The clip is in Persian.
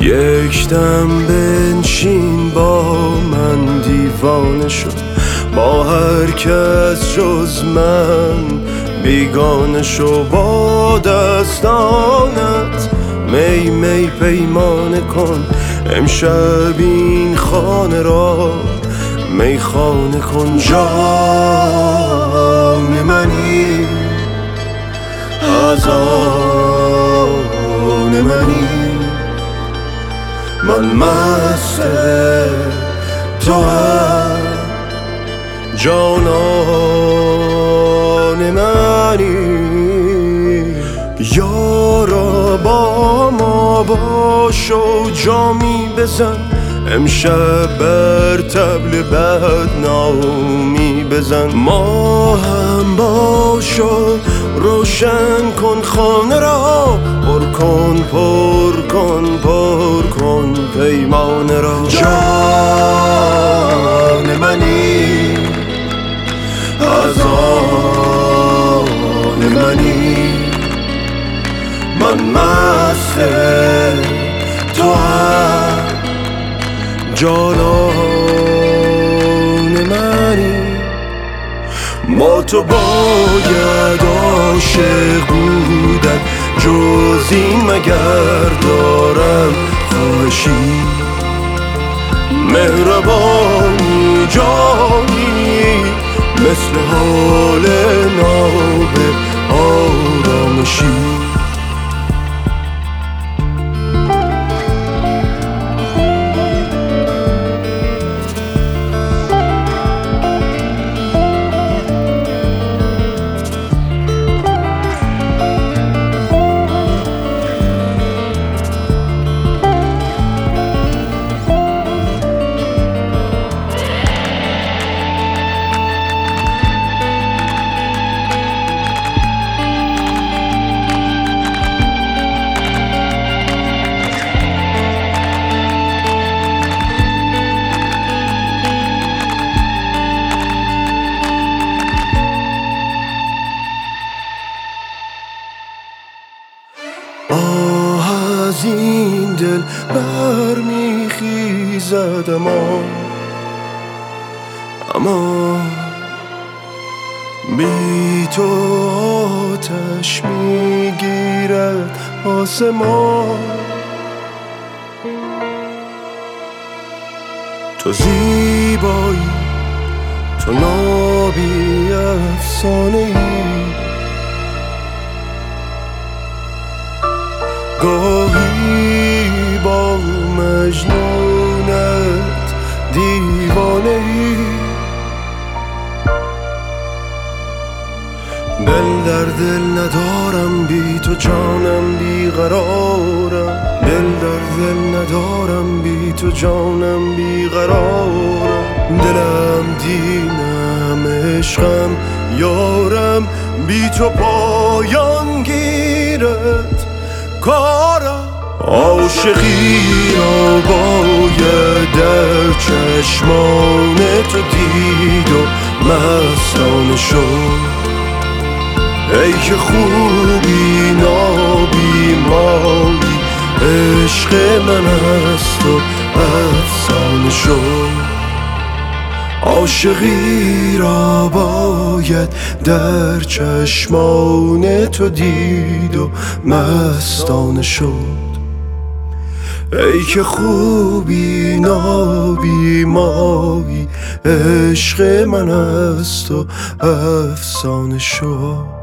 یک دم بنشین با من دیوانه شد، با هر کس جز من بیگانه شو. با دستانت می می پیمانه کن، امشب این خانه را میخانه کن. جان منی، از آن منی، من مست تو هم جانان منی. یارا با ما باش و جامی بزن، امشب بر طبل بدنامی بزن. ما هم باش و روشن کن خانه را، پر کن پر کن پر کن پیمانه را. جان منی، از آن منی، من مست تو هم جانان منی. ما تو باید عاشق بودن، جز این مگر دارم خواهشی؟ مهربانی جانی مثل حال ناب آرامشی. از این دل برمیخیزد اما بی تو آتش میگیرد آسمان. تو زیبایی، تو نابی افسانه‌ای، گاهی با مجنونت دیوانه‌ای. دل در دل ندارم بی تو، جانم بیقرارم. دل در دل ندارم بی تو، جانم بیقرارم. دلم دینم عشقم یارم، بی تو پایان گیرد کارم. عاشقی را باید در چشمان تو دید و مستانه شد. ای که خوبی نابی مایی، عشق من است و افسانه شد. عاشقی را باید در چشمان تو دید و مستانه شد. ای که خوبی نابی مایی، عشق من است و افسانه شد.